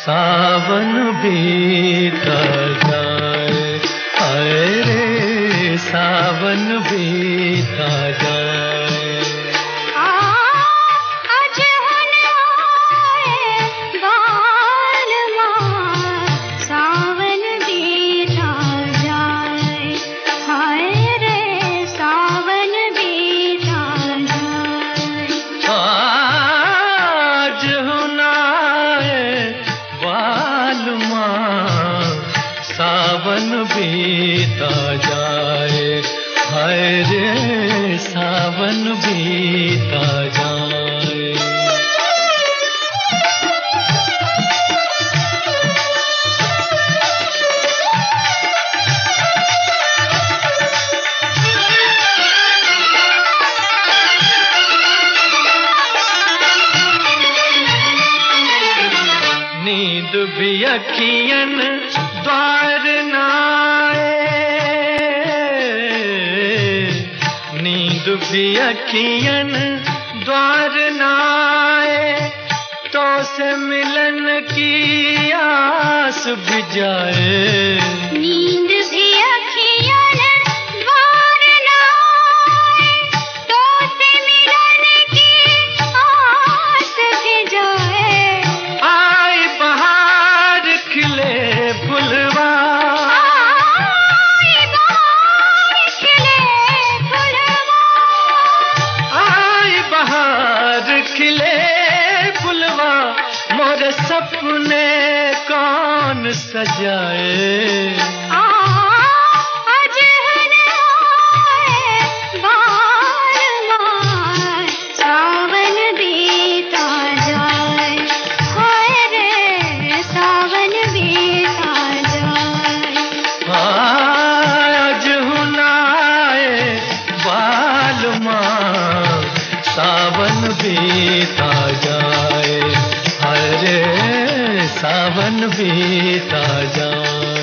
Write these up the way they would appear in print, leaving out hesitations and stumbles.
सावन बीता जाए, हाय रे सावन बीता जाए। आज हन आए बालमा, सावन बीता जाए, हाय रे सावन बीता जाए। आज हन आए बालमा, सावन बीता जाए, हाय रे सावन बीता जाए। नींद भी अखियन द्वार नाए, नींद भी अखियन द्वार नाए, तो से मिलन की आस भी जाए। नींद भी अखियन द्वार नाए, तो से मिलन की आस भी जाए। आई बहार खिले फुलवा, आई बहार खिले फुलवा, आई बहार खिले फुलवा, मोरे सपने कौन सजाए। आज हन आए बालमा, सावन बीता जाए, हाय रे सावन बीता जाए। आज हुन आए बालमा, सावन बीता जाए, हाय रे सावन बीता जाए।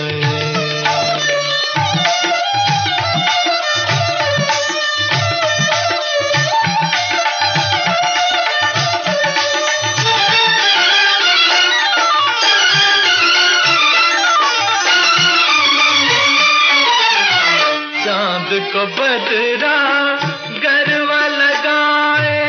चांद को बदरा गरवा लगाए,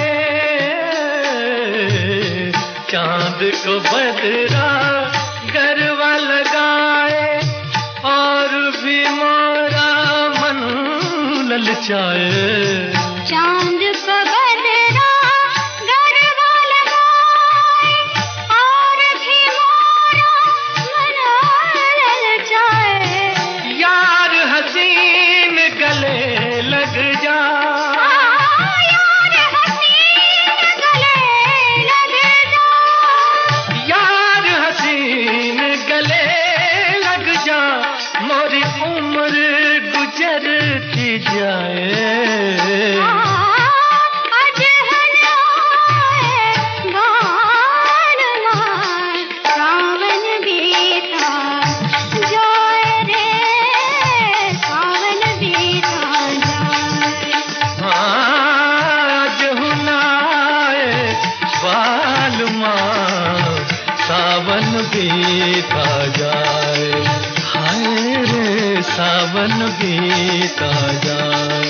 चांद को बदरा गरवा लगाए, और भी मोरा मन ललचाए। चांद को बदरा गरबा लगाए, और भी मोरा मन ललचाए। यार हसीन गले लग जा, यार हसीन गले लग जा, यार हसीन गले लग जा, मोरी उम्र गुजरती जाए। आज हन आए बालमा, सावन बीता जाए रे सावन बीता जाए। आज हुन आए बालमा, सावन बीता जाए, हाय रे सावन बीता जाए।